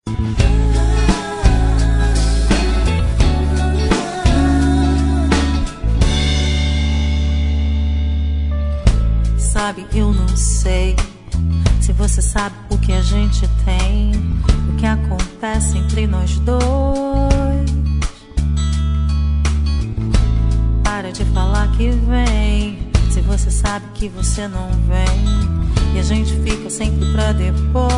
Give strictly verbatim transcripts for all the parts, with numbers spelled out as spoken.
Sabe, eu não sei se você sabe o que a gente tem, o que acontece entre nós dois. Para de falar que vem, se você sabe que você não vem, e a gente fica sempre pra depois.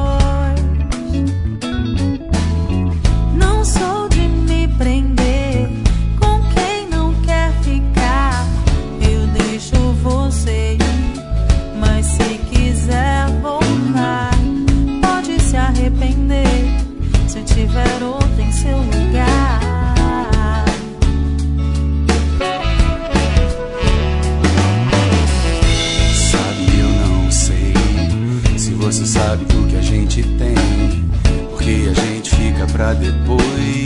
Não sou de me prender com quem não quer ficar, eu deixo você ir, mas se quiser voltar, pode se arrepender se tiver outra em seu lugar. Sabe, eu não sei se você sabe o que a gente tem, porque a gente fica pra depois.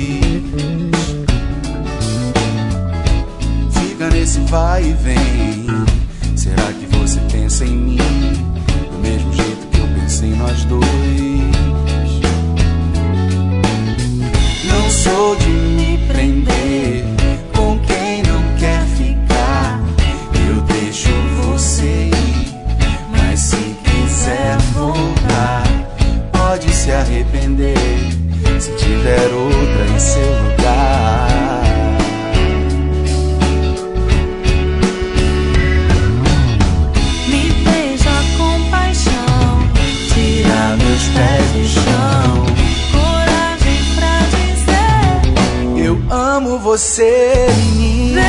Fica nesse vai e vem. Será que você pensa em mim do mesmo jeito que eu pensei em nós dois? Não sou de me prender com quem não quer ficar, eu deixo você ir, mas se quiser voltar, pode se arrepender se tiver outra em seu lugar. Meus pés no chão, coragem pra dizer eu amo você, menina.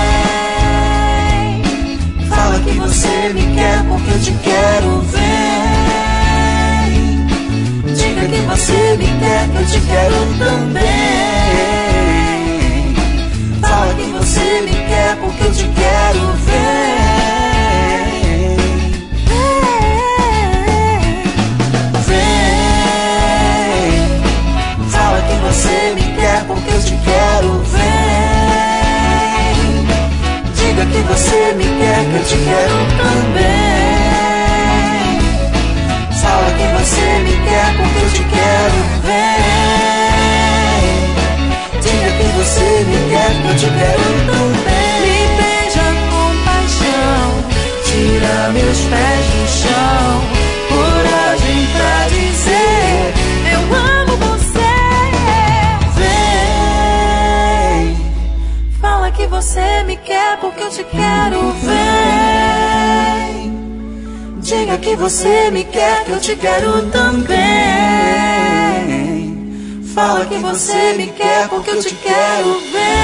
Vem, fala que você me quer porque eu te quero. Vem, diga que você me quer que eu te quero também. Fala que você me quer porque eu te quero. Vem, você me quer porque eu te quero. Vem, diga que você me quer que eu te quero também. Fala que você me quer porque eu te quero. Vem, diga que você me quer que eu te quero também. me beija com paixão, Tira meus pés do chão, coragem pra dizer eu amo você. Que você me quer porque eu te quero. Vem, diga que você me quer que eu te quero também. Fala que você me quer porque eu te quero. Vem.